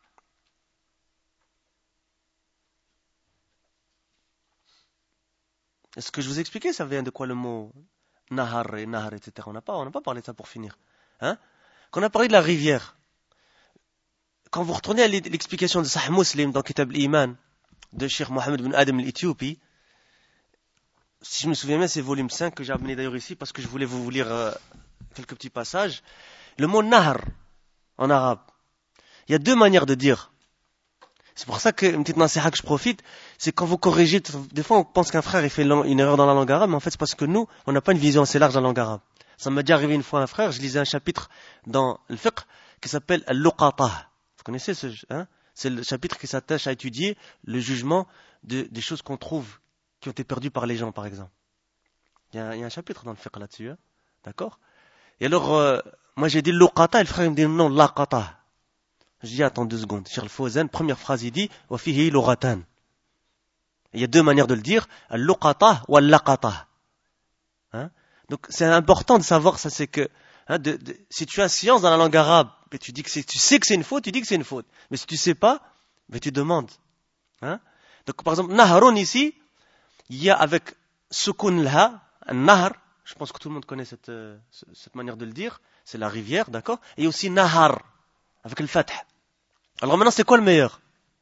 Est-ce que je vous ai expliqué ça vient de quoi le mot nahar et nahar, et cetera. On n'a pas, on n'a pas parlé de ça pour finir. Hein? Quand on a parlé de la rivière, quand vous retournez à l'explication de Sahih Muslim dans Kitab al-Iman de Cheikh Mohammed ibn Adam al-Éthiopie, si je me souviens bien, c'est volume cinq que j'ai amené d'ailleurs ici parce que je voulais vous lire euh, quelques petits passages. Le mot nahar en arabe, il y a deux manières de dire. C'est pour ça qu'une petite nasiha que je profite, c'est quand vous corrigez, des fois on pense qu'un frère il fait une erreur dans la langue arabe, mais en fait c'est parce que nous, on n'a pas une vision assez large de la langue arabe. Ça m'a déjà arrivé une fois un frère, je lisais un chapitre dans le fiqh qui s'appelle al-luqatah. Vous connaissez ce, hein? C'est le chapitre qui s'attache à étudier le jugement de, des choses qu'on trouve qui ont été perdues par les gens, par exemple. Il y a, il y a un chapitre dans le fiqh là-dessus, hein? D'accord? Et alors, euh, moi j'ai dit luqatah, et le frère il me dit non, laqatah. Je dis attends deux secondes. Cheikh Al-Fawzan, première phrase il dit wa fihi lughatan. Il y a deux manières de le dire, al-luqatah ou al-laqatah. Hein? Donc c'est important de savoir ça, c'est que hein, de, de, si tu as science dans la langue arabe, et tu dis que c'est, tu sais que c'est une faute, tu dis que c'est une faute. Mais si tu sais pas, mais tu demandes. Hein? Donc par exemple naharun ici, il y a avec sukun lha, un nahar. Je pense que tout le monde connaît cette, euh, cette manière de le dire. C'est la rivière, d'accord? Et aussi nahar avec le fath. Alors maintenant c'est quoi le meilleur?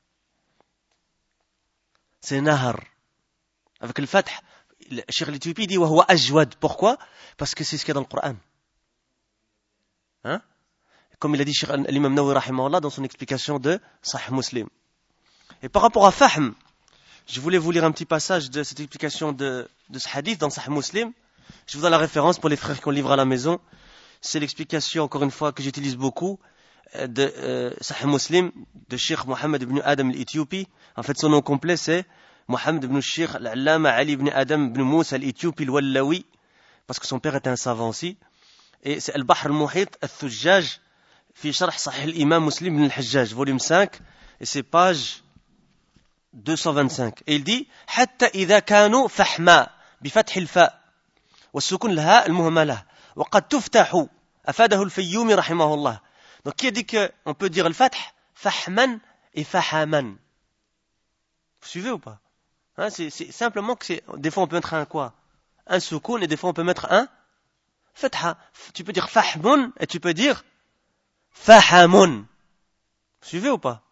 C'est nahar avec le fath. Cheikh l'Éthiopie dit wa huwa ajwad. Pourquoi? Parce que c'est ce qu'il y a dans le Coran. Hein? Comme il a dit Cheikh l'imam Nawawi rahimahullah dans son explication de Sahih Muslim. Et par rapport à fahm, je voulais vous lire un petit passage de cette explication de, de ce hadith dans Sahih Muslim. Je vous donne la référence pour les frères qui ont le livre à la maison. C'est l'explication, encore une fois, que j'utilise beaucoup de euh, Sahih Muslim de Cheikh Mohammed ibn Adam al-Éthiopie. En fait, son nom complet, c'est Mohammed ibn Cheikh al-Allama Ali ibn Adam ibn Moussa al-Éthiopie al-Wallawi, parce que son père était un savant aussi. Et c'est Al-Bahr al-Muhit al-Thujjaj fi Sharh Sahih al-Imam Muslim ibn al-Hajjaj, volume cinq, et c'est page deux cent vingt-cinq. Et il dit حتى إذا كانوا فحما بفتح الفاء والسكون لها المهملة وقد تفتح أفاده الفيومي رحمه الله. Donc qui a dit qu'on peut dire le fath fahman et fahaman? Vous suivez ou pas? Hein, c'est, c'est simplement que c'est, des fois on peut mettre un quoi? Un soukoun et des fois on peut mettre un fatha. Tu peux dire fahmun et tu peux dire fahamun. Vous suivez ou pas?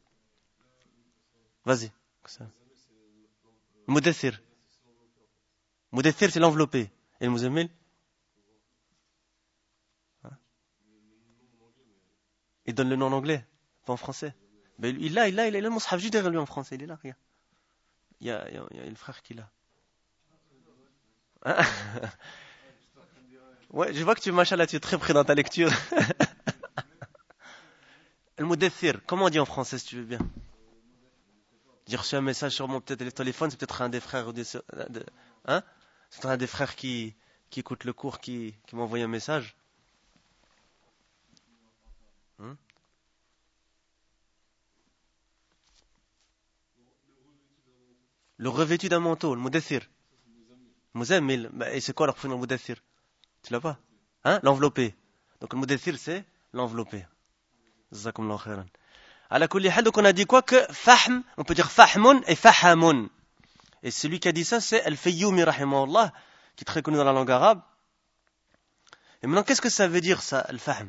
Vas-y. Mudathir. Mudathir c'est l'enveloppé. Et le muzammil? Il donne le nom en anglais, pas en français. Mais il l'a, il l'a, il a le mushaf juste derrière lui en français, il est là, regarde. Il y a, il y a, il y a le frère qui l'a. Hein? Ouais, je vois que tu machallah, tu es très près dans ta lecture. Le mudathir, comment on dit en français si tu veux bien? J'ai reçu un message sur mon téléphone, c'est peut-être un des frères ou des soeurs, de, hein? C'est un des frères qui, qui écoute le cours qui, qui m'a envoyé un message. Hein? Le revêtu d'un manteau, le mudathir. Muzammil, bah, et c'est quoi leur prénom mudathir? Tu l'as pas? Hein? L'enveloppé. Donc le mudathir c'est l'enveloppé. Jazakumullahu khairan. Ala kulli hal, donc on a dit quoi? Que fahm, on peut dire fahmun et fahamun. Et celui qui a dit ça c'est Al-Fayyumi rahimahullah, qui est très connu dans la langue arabe. Et maintenant qu'est-ce que ça veut dire ça, al-fahm?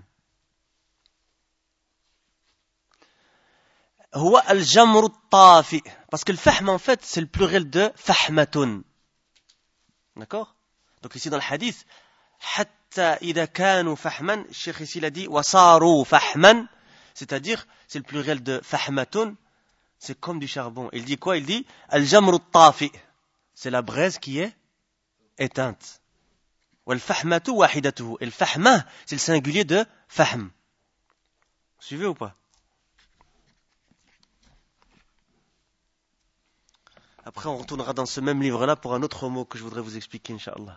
Huwa al-jamru tafi. Parce que le fahm en fait c'est le pluriel de fahmatun. D'accord? Donc ici dans le hadith, hatta idha kanu fahman, le cheikh ici il a dit wasaru fahman, c'est-à-dire c'est le pluriel de fahmatun, c'est comme du charbon. Il dit quoi? Il dit al-jamru tafi. C'est la braise qui est éteinte. Wal fahmatu wahidatuhu. Et le fahma, c'est le singulier de fahm. Vous suivez ou pas? Après, on retournera dans ce même livre-là pour un autre mot que je voudrais vous expliquer, Inch'Allah.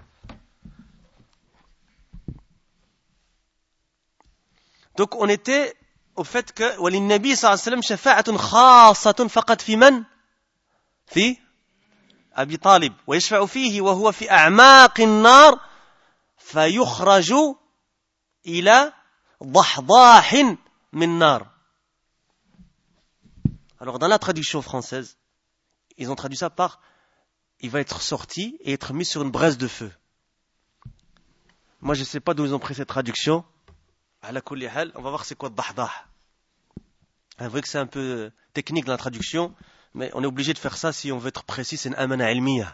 Donc, on était au fait que وَلِلنَّبِي صلى الله عليه وسلم شفاعة خاصة فقط في من؟ في أبي طالب ويشفع فيه وهو في أعماق النار فيخرج إلى ضحضاح من نار. Alors, dans la traduction française, ils ont traduit ça par il va être sorti et être mis sur une braise de feu. Moi, je ne sais pas d'où ils ont pris cette traduction. On va voir c'est quoi dahdah. Vous voyez que c'est un peu technique dans la traduction, mais on est obligé de faire ça si on veut être précis. C'est une amana ilmiya.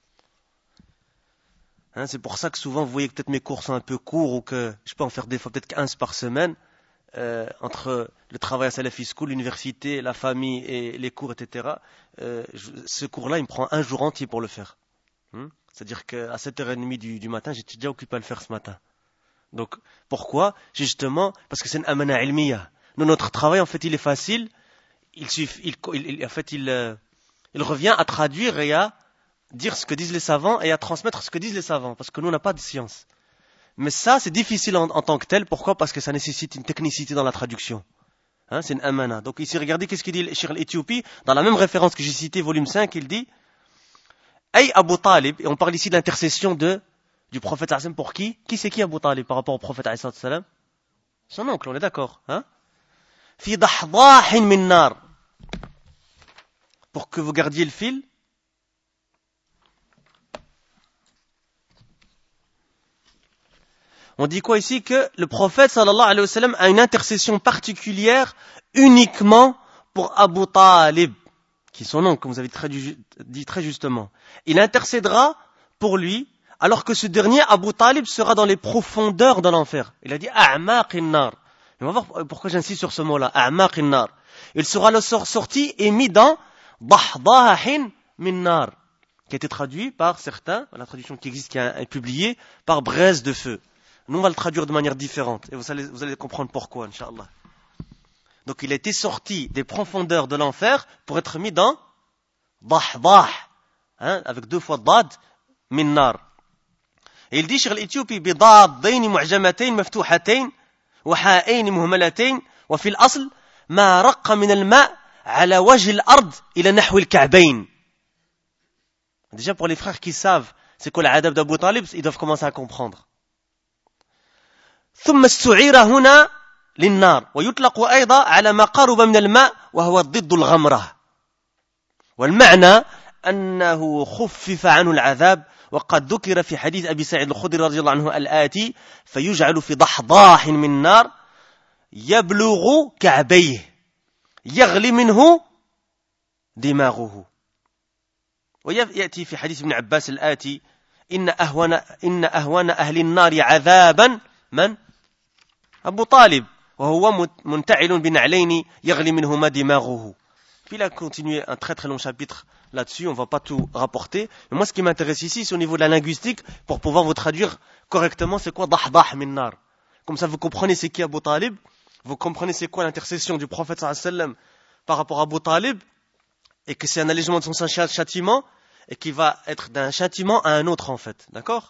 Hein, c'est pour ça que souvent vous voyez que peut-être mes cours sont un peu courts ou que je peux en faire des fois peut-être qu'un par semaine. Euh, entre le travail à Salafi School, l'université, la famille et les cours, et cetera. Euh, je, ce cours-là, il me prend un jour entier pour le faire. Hmm? C'est-à-dire qu'à sept heures trente du, du matin, j'étais déjà occupé à le faire ce matin. Donc, pourquoi? Justement, parce que c'est une amana ilmiya. Nous, notre travail, en fait, il est facile. Il suffit, il, il, en fait, il, euh, il revient à traduire et à dire ce que disent les savants et à transmettre ce que disent les savants. Parce que nous, on n'a pas de science. Mais ça, c'est difficile en, en tant que tel. Pourquoi? Parce que ça nécessite une technicité dans la traduction. Hein, c'est une amana. Donc ici, regardez qu'est-ce qu'il dit le Cheikh l'Éthiopie. Dans la même référence que j'ai citée, volume cinq, il dit Ay Abu Talib. Et on parle ici d'intercession de, du prophète sallam pour qui? Qui c'est qui Abu Talib par rapport au prophète sallam? Son oncle, on est d'accord. Hein? Fi dahdahin min nar. Pour que vous gardiez le fil. On dit quoi ici? Que le prophète sallallahu alayhi wa sallam a une intercession particulière uniquement pour Abu Talib, qui est son nom, comme vous avez très, dit très justement. Il intercédera pour lui, alors que ce dernier, Abu Talib, sera dans les profondeurs de l'enfer. Il a dit A'maq in-nar. On va voir pourquoi j'insiste sur ce mot-là, A'maq in-nar. Il sera le sort sorti et mis dans Dahdahin min nar, qui a été traduit par certains, la traduction qui existe, qui est publiée, par braise de feu. Nous, on va le traduire de manière différente. Et vous allez, vous allez comprendre pourquoi, Inch'Allah. Donc, il a été sorti des profondeurs de l'enfer pour être mis dans Dahdah, hein, avec deux fois Dad, min nar. Et il dit, Cheikh l'Éthiopie, بضادين معجمتين مفتوحتين وحائين مهملتين وفي الأصل ما رق من الماء على وجه الأرض إلى نحو الكعبين. Déjà, pour les frères qui savent c'est quoi l'adab d'Abu Talib, ils doivent commencer à comprendre. ثم استعير هنا للنار ويطلق أيضا على ما قرب من الماء وهو ضد الغمرة والمعنى أنه خفف عنه العذاب وقد ذكر في حديث أبي سعيد الخدري رضي الله عنه الآتي فيجعل في ضحضاح من نار يبلغ كعبيه يغلي منه دماغه ويأتي في حديث ابن عباس الآتي إن أهون, إن أهون أهل النار عذابا من؟ أبو طالب وهو منتعل بنعلين يغلي منهما دماغه. Puis il a continué un très très long chapitre là-dessus, on ne va pas tout rapporter. Mais moi ce qui m'intéresse ici, c'est au niveau de la linguistique, pour pouvoir vous traduire correctement c'est quoi Dahdah min nar. Comme ça vous comprenez c'est qui Abu Talib, vous comprenez c'est quoi l'intercession du prophète sallallahu alayhi wa sallam par rapport à Abu Talib, et que c'est un allègement de son châtiment, et qui va être d'un châtiment à un autre en fait. D'accord?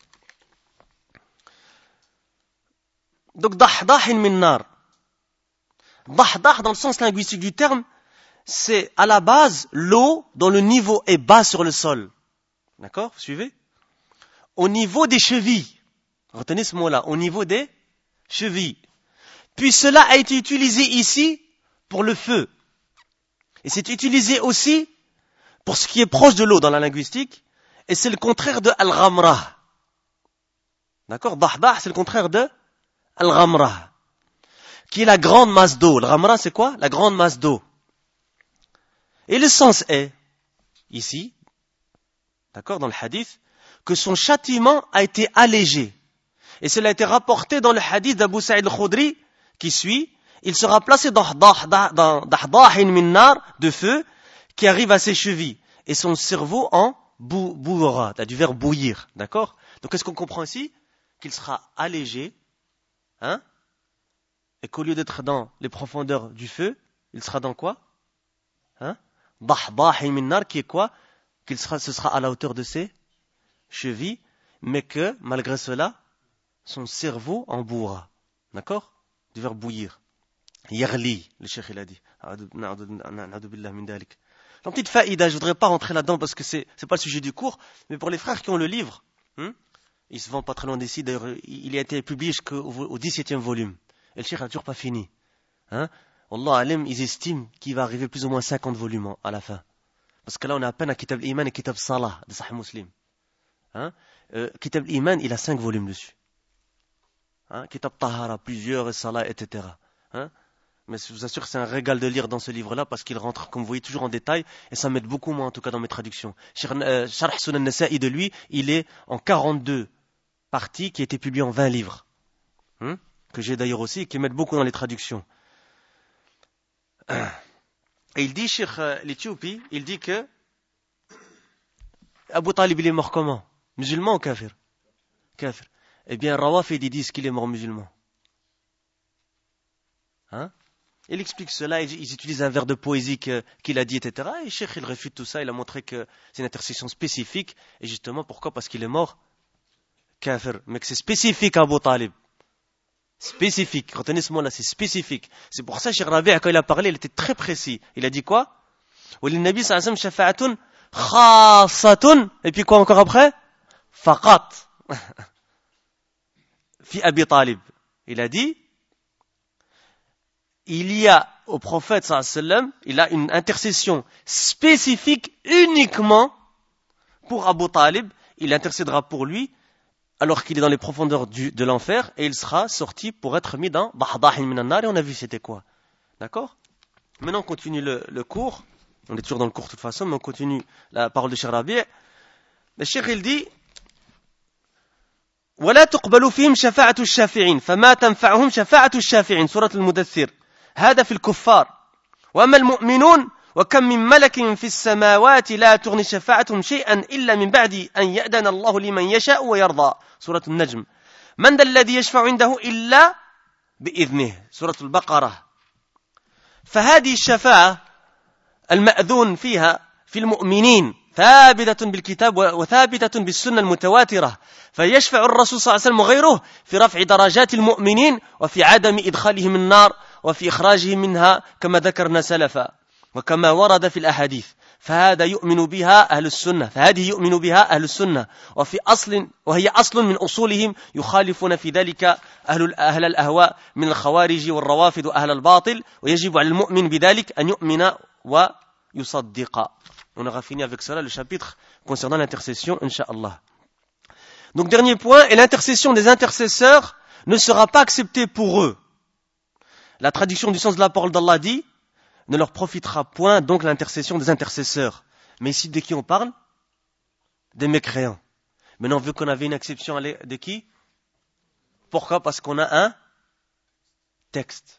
Donc, dahdah min nar. Dahdah, dans le sens linguistique du terme, c'est à la base l'eau dont le niveau est bas sur le sol. D'accord? Vous suivez? Au niveau des chevilles. Retenez ce mot-là. Au niveau des chevilles. Puis cela a été utilisé ici pour le feu. Et c'est utilisé aussi pour ce qui est proche de l'eau dans la linguistique. Et c'est le contraire de al-ghamra. D'accord? Dahdah, c'est le contraire de al-ghamra, qui est la grande masse d'eau. Le ghamra, c'est quoi? La grande masse d'eau. Et le sens est, ici, d'accord, dans le hadith, que son châtiment a été allégé. Et cela a été rapporté dans le hadith d'Abu Sa'id al-Khudri, qui suit, il sera placé dans dahdahin min nar, de feu, qui arrive à ses chevilles. Et son cerveau en bou- bouillera, du verbe bouillir, d'accord? Donc, qu'est-ce qu'on comprend ici? Qu'il sera allégé, hein? Et qu'au lieu d'être dans les profondeurs du feu, il sera dans quoi? Hein? Dahdahi min nar, qui est quoi? Qu'il sera, ce sera à la hauteur de ses chevilles, mais que, malgré cela, son cerveau en bourra. D'accord? Du verbe bouillir. Yarli, le cheikh il a dit. En petite faïda, je voudrais pas rentrer là-dedans parce que c'est, c'est pas le sujet du cours, mais pour les frères qui ont le livre, hein, il se vend pas très loin d'ici, d'ailleurs, il a été publié jusqu'au dix-septième volume. Et le cheikh n'a toujours pas fini. Hein? Allah alim, ils estiment qu'il va arriver plus ou moins cinquante volumes à la fin. Parce que là, on a à peine à Kitab al-Iman et Kitab Salah de Sahih Muslim. Hein? Euh, Kitab al-Iman, il a cinq volumes dessus. Hein? Kitab Tahara, plusieurs, et Salah, et cetera. Hein? Mais je vous assure que c'est un régal de lire dans ce livre-là parce qu'il rentre, comme vous voyez, toujours en détail et ça m'aide beaucoup, moi, en tout cas, dans mes traductions. Sharh Sunan Nasa'i de lui, il est en quarante-deux parties qui a été publié en vingt livres. Hein? Que j'ai d'ailleurs aussi et qui m'aide beaucoup dans les traductions. Et il dit, Cheikh l'Éthiopie, il dit que Abu Talib, il est mort comment? Musulman ou kafir? Kafir. Eh bien, Rawafid, ils disent qu'il est mort musulman. Hein? Il explique cela, ils utilisent un vers de poésie que, qu'il a dit, et cetera. Et Cheikh, il réfute tout ça, il a montré que c'est une intercession spécifique. Et justement, pourquoi? Parce qu'il est mort kafir. Mais que c'est spécifique à Abu Talib. Spécifique. Retenez ce mot-là, c'est spécifique. C'est pour ça, Cheikh Rabi', quand il a parlé, il était très précis. Il a dit quoi? Nabi sallallahu alayhi wa sallam shafa'atun khasatun. Et puis quoi encore après? Faqat. Fi Abi Talib. Il a dit, il y a au prophète sallallahu alayhi wa sallam, il a une intercession spécifique uniquement pour Abu Talib. Il intercédera pour lui alors qu'il est dans les profondeurs du, de l'enfer et il sera sorti pour être mis dans Dahdahin minan nar et on a vu c'était quoi. D'accord? Maintenant on continue le, le cours. On est toujours dans le cours de toute façon, mais on continue la parole de Cheikh Rabi'. Le Cheikh il dit ولا تقبل فيهم شفاعة الشافعين فما تنفعهم شفاعة الشافعين سورة المدثر هذا في الكفار وأما المؤمنون وكم من ملك في السماوات لا تغني شفاعتهم شيئا إلا من بعد أن يأذن الله لمن يشاء ويرضى سورة النجم من ذا الذي يشفع عنده إلا بإذنه سورة البقرة فهذه الشفاعة المأذون فيها في المؤمنين ثابتة بالكتاب وثابتة بالسنة المتواترة فيشفع الرسول صلى الله عليه وسلم وغيره في رفع درجات المؤمنين وفي عدم إدخالهم النار وفي إخراجهم منها كما ذكرنا سلفا وكما ورد في الأحاديث فهذا يؤمن بها أهل السنة فهذه يؤمن بها أهل السنة وفي أصل وهي أصل من أصولهم يخالفون في ذلك أهل, أهل الأهواء من الخوارج والروافد وأهل الباطل ويجب على المؤمن بذلك أن يؤمن ويصدق. On aura fini avec cela le chapitre concernant l'intercession, Inch'Allah. Donc dernier point, et l'intercession des intercesseurs ne sera pas acceptée pour eux. La traduction du sens de la parole d'Allah dit, ne leur profitera point donc l'intercession des intercesseurs. Mais ici de qui on parle? Des mécréants. Maintenant vu qu'on avait une exception de qui? Pourquoi? Parce qu'on a un texte.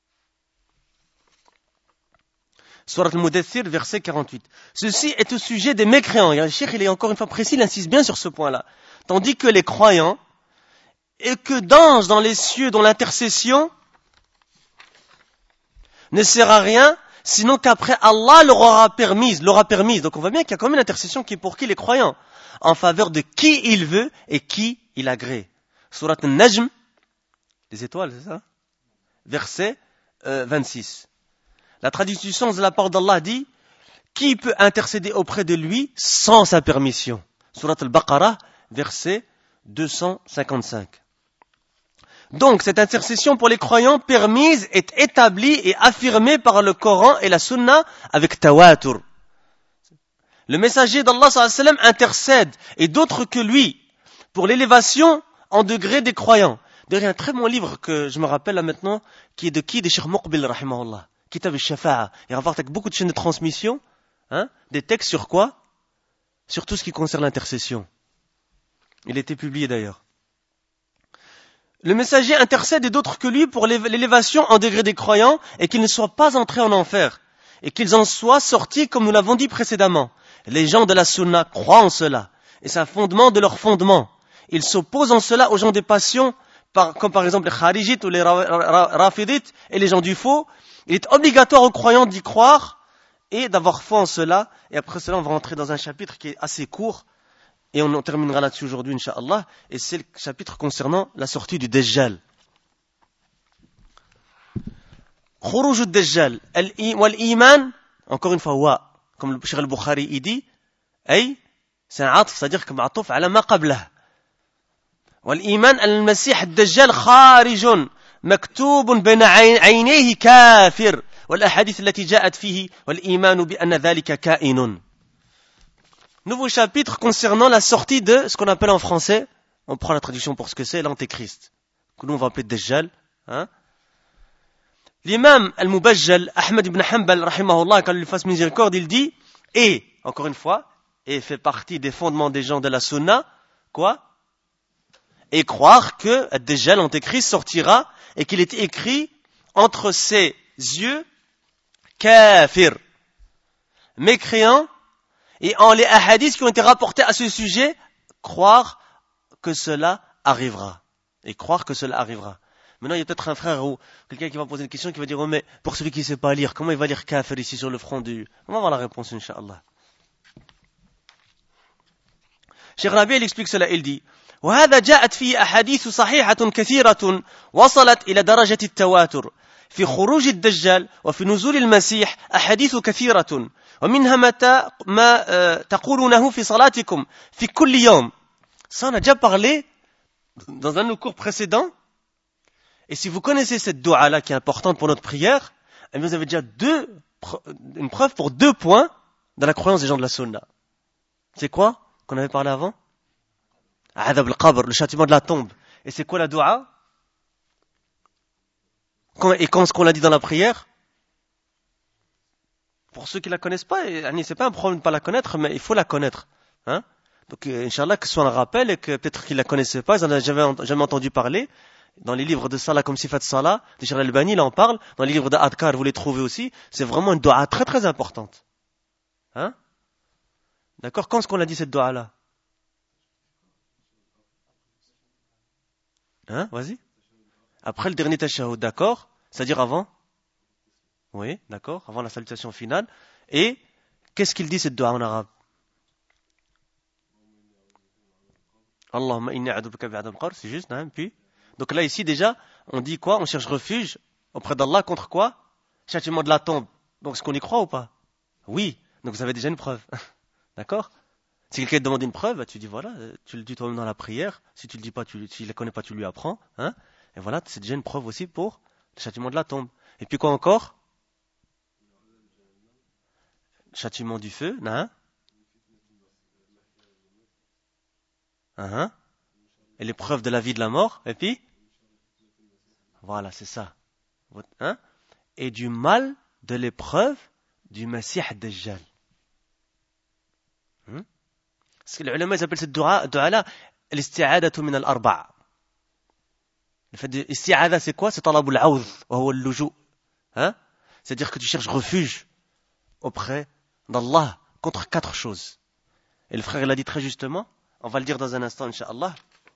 Surat al-Mudaththir, verset quarante-huit. Ceci est au sujet des mécréants. Et le cheikh, il est encore une fois précis, il insiste bien sur ce point-là. Tandis que les croyants, et que dansent dans les cieux dont l'intercession ne sert à rien, sinon qu'après Allah leur aura permise, l'aura permise. Donc on voit bien qu'il y a quand même une intercession qui est pour qui? Les croyants. En faveur de qui il veut et qui il agrée. Surat al-Najm, les étoiles, c'est ça? Verset euh, vingt-six. La traduction de la parole d'Allah dit, qui peut intercéder auprès de lui sans sa permission? Surat al-Baqarah, verset deux cent cinquante-cinq. Donc, cette intercession pour les croyants permise est établie et affirmée par le Coran et la Sunna avec tawatur. Le messager d'Allah sallallahu alayhi wa sallam intercède et d'autres que lui pour l'élévation en degré des croyants. D'ailleurs, il y a un très bon livre que je me rappelle là maintenant, qui est de qui? De Cheikh Muqbil, rahimahullah. Kitab al-Shafa'a. Il rapporte avec beaucoup de chaînes de transmission, hein, des textes sur quoi? Sur tout ce qui concerne l'intercession. Il a été publié d'ailleurs. Le messager intercède et d'autres que lui pour l'élévation en degré des croyants et qu'ils ne soient pas entrés en enfer et qu'ils en soient sortis comme nous l'avons dit précédemment. Les gens de la Sunna croient en cela et c'est un fondement de leur fondement. Ils s'opposent en cela aux gens des passions, par, comme par exemple les Kharijites ou les Rafidites et les gens du faux. Il est obligatoire aux croyants d'y croire et d'avoir foi en cela. Et après cela, on va rentrer dans un chapitre qui est assez court. Et on en terminera là-dessus aujourd'hui, Inch'Allah. Et c'est le chapitre concernant la sortie du Dajjal. Khuruj ad-Dajjal. Wal-Iman, encore une fois, wa. Comme le Cheikh al-Bukhari, il dit, ay, c'est un atf, c'est-à-dire que ma'atouf ala ma qablah. Wal-Iman al-Masih ad-Dajjal kharijun. مكتوب بين عينيه كافر والأحاديث التي جاءت فيه والإيمان بأن ذلك كائن. Nouveau chapitre concernant la sortie de ce qu'on appelle en français, on prend la traduction pour ce que c'est, l'antéchrist, que nous on va appeler Dajjal. Hein? L'imam al-Mubajjal, Ahmed ibn Hanbal, rahimahullah, quand il lui fasse miséricorde, il dit, et, encore une fois, et fait partie des fondements des gens de la Sunna, quoi? Et croire que Dajjal, l'antéchrist, sortira et qu'il est écrit entre ses yeux kafir, mécréant, et en les hadiths qui ont été rapportés à ce sujet, croire que cela arrivera. Et croire que cela arrivera. Maintenant, il y a peut-être un frère ou quelqu'un qui va poser une question qui va dire, oh, mais pour celui qui ne sait pas lire, comment il va lire kafir ici sur le front du... On va voir la réponse, Inch'Allah. Cheikh Rabi, il explique cela, il dit, وهذا جاءت فيه أحاديث صحيحة كثيرة وصلت إلى درجة التواتر في خروج الدجال وفي نزول المسيح أحاديث كثيرة ومنها ما, ما تقولونه في صلاتكم في كل يوم. Ça on a déjà parlé dans un de nos cours précédents. Et si vous connaissez cette dua là qui est importante pour notre prière, eh bien vous avez déjà deux, une preuve pour deux points dans la croyance des gens de la Sunna. C'est quoi qu'on avait parlé avant? Adab al-Qabr, le châtiment de la tombe. Et c'est quoi la dua? Et quand ce qu'on l'a dit dans la prière? Pour ceux qui la connaissent pas, c'est pas un problème de ne pas la connaître, mais il faut la connaître. Hein? Donc, Inch'Allah, que ce soit un rappel et que peut-être qu'ils la connaissaient pas, ils en avaient jamais, jamais entendu parler. Dans les livres de Salah comme Sifat Salah, de Cheikh al-Albani, il en parle. Dans les livres d'Adkar, vous les trouvez aussi. C'est vraiment une dua très très importante. Hein? D'accord? Quand est-ce qu'on a dit cette dua là? Hein, vas-y. Après le dernier tashahhud, d'accord? C'est-à-dire avant? Oui, d'accord, avant la salutation finale. Et qu'est-ce qu'il dit cette dua en arabe? Allahumma inni a'udhu bika bi'adab al-qabr, c'est juste, hein? Puis, donc là ici déjà, on dit quoi? On cherche refuge auprès d'Allah contre quoi? Châtiment de la tombe. Donc est-ce qu'on y croit ou pas? Oui. Donc vous avez déjà une preuve. D'accord? Si quelqu'un te demande une preuve, tu dis voilà, tu le dis toi-même dans la prière. Si tu le dis pas, tu, si il la connaît pas, tu lui apprends. Hein? Et voilà, c'est déjà une preuve aussi pour le châtiment de la tombe. Et puis quoi encore? Châtiment du feu, hein? Hein? Et l'épreuve de la vie de la mort. Et puis? Voilà, c'est ça. Hein? Et du mal de l'épreuve du Masih Dajjal. Hmm? Parce que les ulama, ils appellent cette dua, dua là, l'isti'adatu min al-arba'. Le fait de l'isti'ada, c'est quoi? C'est talabul aoud, wa huwa al-luju'. Hein? C'est-à-dire que tu cherches refuge auprès d'Allah contre quatre choses. Et le frère, il a dit très justement, on va le dire dans un instant, Inch'Allah.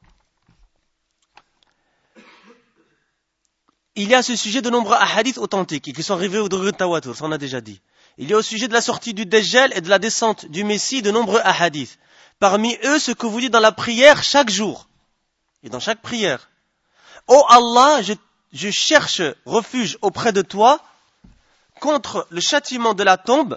Il y a à ce sujet de nombreux hadiths authentiques qui sont arrivés au degré de tawatur, ça on a déjà dit. Il y a au sujet de la sortie du Dajjal et de la descente du Messie de nombreux hadiths. Parmi eux, ce que vous dites dans la prière chaque jour. Et dans chaque prière. Oh Allah, je, je cherche refuge auprès de toi contre le châtiment de la tombe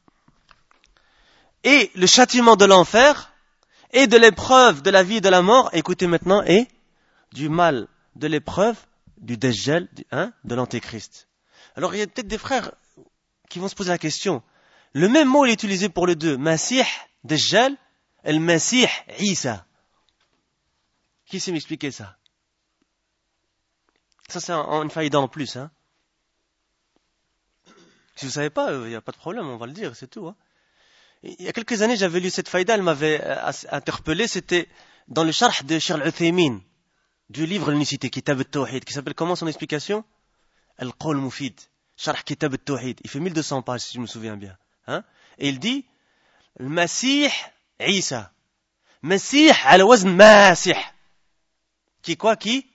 et le châtiment de l'enfer et de l'épreuve de la vie et de la mort. Écoutez maintenant, et du mal de l'épreuve du Dajjal, hein, de l'antéchrist. Alors il y a peut-être des frères qui vont se poser la question. Le même mot est utilisé pour les deux. Masih, Dajjal, et le Masih, Isa. Qui sait m'expliquer ça? Ça c'est un, une faïda en plus. Hein. Si vous ne savez pas, il n'y a pas de problème, on va le dire, c'est tout. Hein. Il y a quelques années, j'avais lu cette faïda, elle m'avait interpellé. C'était dans le sharh de Cheikh al-Uthaymin, du livre l'unicité, Kitab al-Tawhid, qui s'appelle comment son explication? Al-Qawl Mufid, sharh Kitab al-Tawhid. Il fait mille deux cents pages, si je me souviens bien. Hein. Et il dit, le Masih, Isa. Masih, à la wazn Masih. Qui quoi, qui?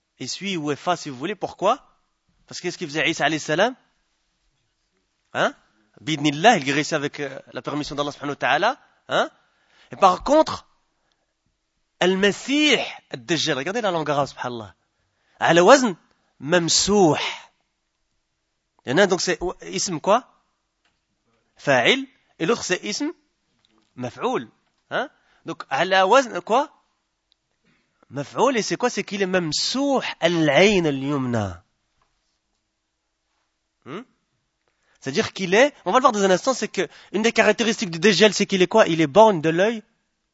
Essuie ou efface, si vous voulez. Pourquoi? Parce qu'est-ce qu'il faisait Isa alayhi salam? Hein? Bidnillah, il guérissait avec euh, la permission d'Allah subhanahu wa ta'ala. Hein? Et par contre, Al-Masih Ad-Dajjal, regardez la langue arabe, subhanallah. Ala wazn, mamsouh. Il y en a un, donc c'est ism quoi? Fa'il. Et l'autre c'est ism maf'oul. Hein? Donc, ala wazn quoi? Maf'oul, et c'est quoi? C'est qu'il est mamsouh al-ayn al-yumna. Hmm? C'est-à-dire qu'il est, on va le voir dans un instant, c'est que une des caractéristiques du Dajjal, c'est qu'il est quoi? Il est borgne de l'œil,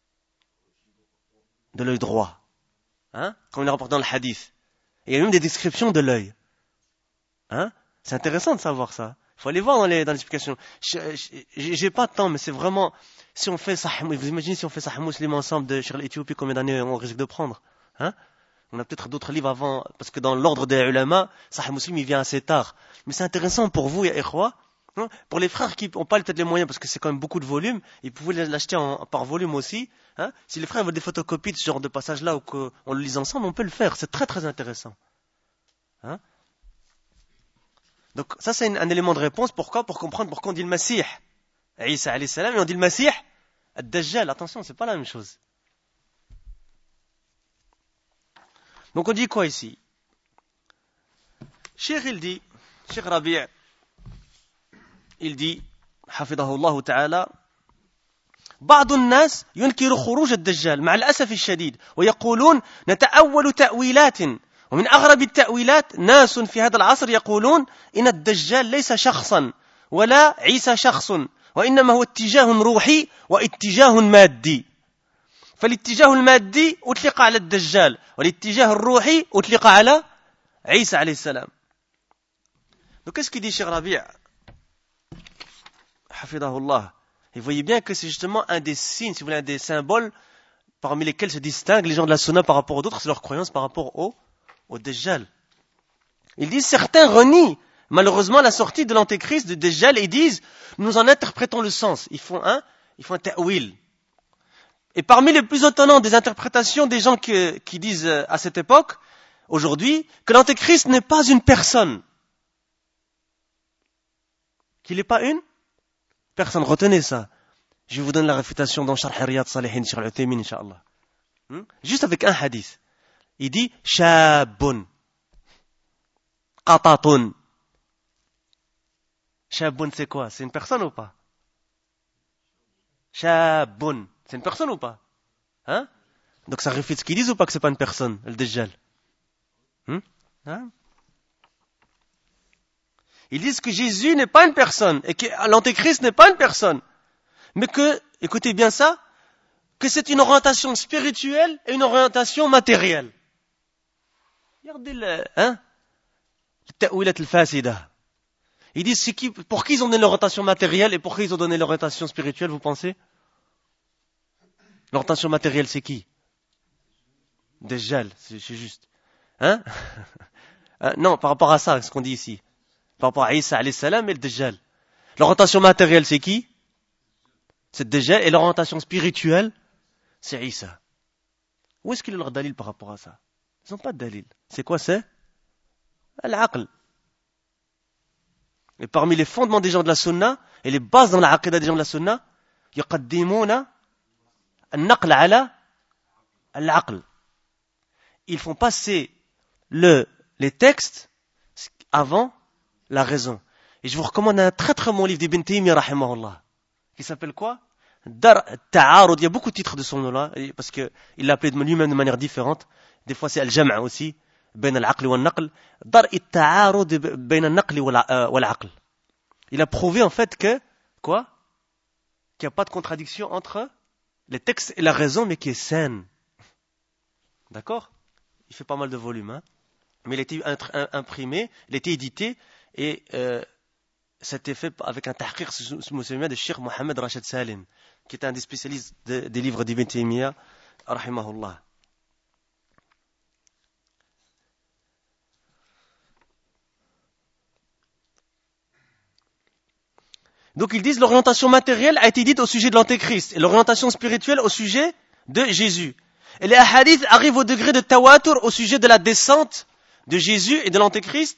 de l'œil droit. Hein? Comme il est rapporté dans le hadith. Et il y a même des descriptions de l'œil. Hein? C'est intéressant de savoir ça. Il faut aller voir dans les, dans l'explication. Je, je, j'ai pas de temps, mais c'est vraiment, si on fait Sahih, vous imaginez si on fait Sahih Muslim ensemble de Cheikh l'Éthiopie, combien d'années on risque de prendre? Hein? On a peut-être d'autres livres avant, parce que dans l'ordre des ulama, Sahih Muslim, il vient assez tard. Mais c'est intéressant pour vous, ya ikhwa, hein? Pour les frères qui n'ont pas peut-être les moyens, parce que c'est quand même beaucoup de volumes, ils pouvaient l'acheter en, par volume aussi. Hein? Si les frères veulent des photocopies de ce genre de passage-là, ou qu'on le lise ensemble, on peut le faire. C'est très très intéressant. Hein? Donc ça, c'est un, un élément de réponse. Pourquoi? Pour comprendre pourquoi on dit le Masih, Isa alayhi salam, et on dit le Masih Ad-Dajjal. Attention, c'est pas la même chose. Donc on dit quoi ici? Cheikh il dit, Cheikh Rabi' il dit, حفظه الله تعالى, بعض الناس ينكر خروج الدجال مع الأسف الشديد ويقولون نتأول تأويلات ومن أغرب التأويلات ناس في هذا العصر يقولون إن الدجال ليس شخصا ولا عيسى شخص وإنما هو اتجاه روحي واتجاه مادي فالاتجاه المادي أطلق على الدجال والاتجاه الروحي أطلق على عيسى عليه السلام. Donc qu'est-ce qu'il dit Cheikh Rabi' Hafidahullah? Et vous voyez bien que c'est justement un des signes, si vous voulez, un des symboles parmi lesquels se distinguent les gens de la Sunna par rapport aux autres, c'est leur croyance par rapport au, au Dajjal. Ils disent, certains renient malheureusement la sortie de l'antéchrist de Dajjal et disent, nous en interprétons le sens. Ils font un, ils font un ta'wil. Et parmi les plus étonnants des interprétations des gens que, qui disent à cette époque, aujourd'hui, que l'antéchrist n'est pas une personne. Qu'il n'est pas une personne. Retenez ça. Je vais vous donner la réfutation dans Sharh Riyad Salihin, Cheikh Al-Uthaymin, Inch'Allah. Hmm? Juste avec un hadith. Il dit, Shabun. Qatatun. Shabun, c'est quoi? C'est une personne ou pas? Shabun. C'est une personne ou pas? Hein? Donc ça réfute ce qu'ils disent ou pas que c'est pas une personne, le Dajjal? Hmm? Hein? Ils disent que Jésus n'est pas une personne et que l'antéchrist n'est pas une personne. Mais que, écoutez bien ça, que c'est une orientation spirituelle et une orientation matérielle. Regardez le, hein? Le ta'wilat al-fasida. Ils disent, c'est qui, pour qui ils ont donné l'orientation matérielle et pour qui ils ont donné l'orientation spirituelle, vous pensez? L'orientation matérielle, c'est qui? Dajjal, c'est, c'est juste. Hein? hein? Non, par rapport à ça, ce qu'on dit ici. Par rapport à Isa alayhi salam et le Dajjal. L'orientation matérielle, c'est qui? C'est le Dajjal. Et l'orientation spirituelle, c'est Isa. Où est-ce qu'il est leur dalil par rapport à ça? Ils n'ont pas de dalil. C'est quoi, c'est? Al-aql. Et parmi les fondements des gens de la sunna, et les bases dans la aqidah des gens de la sunna, yuqaddimuna al-naql ala al-aql. Ils font passer le, les textes avant la raison. Et je vous recommande un très très bon livre d'Ibn Taymiyyah rahimahullah, qui s'appelle quoi? Dar Ta'arud. Il y a beaucoup de titres de son nom-là, parce qu'il l'a appelé lui-même de manière différente. Des fois c'est Al-Jam'a aussi, bain al-aql wa al-naql. Dar Ta'arud bain al-naql wa al-aql. Il a prouvé en fait que, quoi? Qu'il n'y a pas de contradiction entre les textes et la raison, mais qui est saine. D'accord? Il fait pas mal de volumes, hein? Mais il a été imprimé, il a été édité, et euh, c'était fait avec un tahqiq de Cheikh Mohamed Rachid Salim, qui est un des spécialistes de, des livres d'Ibn Taymiyyah, rahimahullah. Donc ils disent l'orientation matérielle a été dite au sujet de l'antéchrist, et l'orientation spirituelle au sujet de Jésus. Et les hadiths arrivent au degré de tawatur au sujet de la descente de Jésus et de l'antéchrist